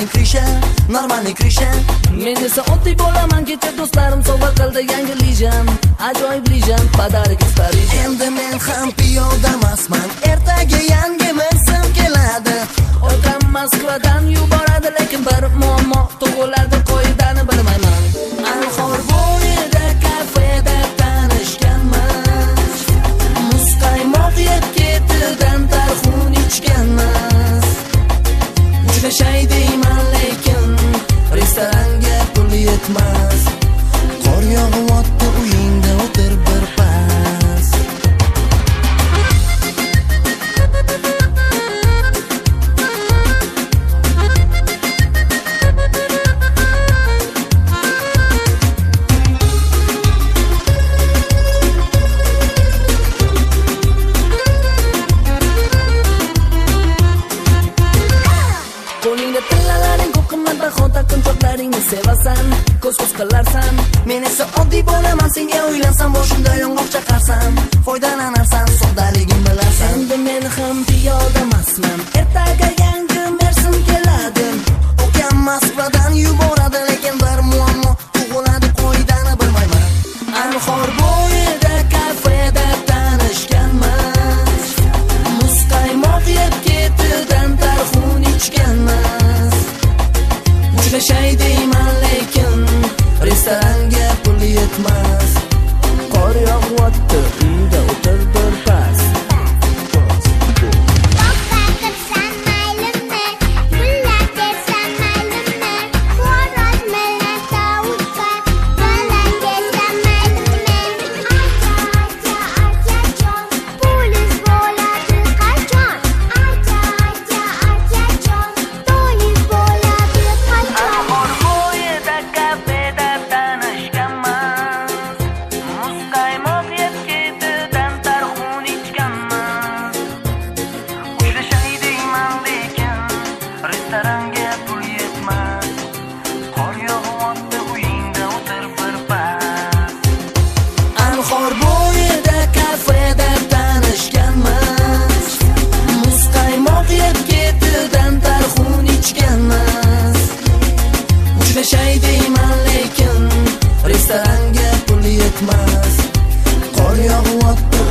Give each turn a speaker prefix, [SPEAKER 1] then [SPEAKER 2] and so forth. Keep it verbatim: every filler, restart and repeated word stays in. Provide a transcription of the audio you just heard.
[SPEAKER 1] normalniy krisha, normalniy krisha.
[SPEAKER 2] Men esa oddiy bo'laman, kecha do'stlarim sovg'a qildi yangi lijam, ajoyib lijam, pодарок из Parija.
[SPEAKER 1] Endi men ham piyodamasman, ertaga yangi mavsum keladi.
[SPEAKER 2] Otam Moskvadan yuboradi, lekin bir muammo tug'iladi, qoidani bilmayman.
[SPEAKER 1] Anhor bo'yida kafeda tanishganmiz, muzqaymoq yeb ketidan tarxun ichganmiz. Uchrashay deyman, lekin restoranga pul yetmas. Qor yog'yapti, uyingda o'tir bir pas.
[SPEAKER 2] Qo'lingda tillalaring ko'p qimmatbaho taqinchoqlaringni sevasan, ko'z-ko'z qilarsan.
[SPEAKER 1] Men esa oddiy bo'laman, senga uylansam boshimda yong'oq chaqarsam, foydalanarsan, soddaligim bilasan.
[SPEAKER 2] Endi men ham piyodamasman, ertaga yangi mavsum keladi.
[SPEAKER 1] Otam Moskvadan yuboradi, lekin bir muammo tug'iladi, qoidani bilmayman. Anhor bo'yida kafeda tanishganmiz, muzqaymoq yeb ketidan tarxun ichganmiz. Uchrashay deyman, lekin restoranga pul yetmas.
[SPEAKER 2] Qor yog'yapti, uyda o'tir bir pas.
[SPEAKER 1] Anhor bo'yida kafeda tanishganmiz, muzqaymoq yeb ketidan tarxun ichganmiz. Uchrashay deyman, lekin restoranga pul yetmas. Qor yog'yapti,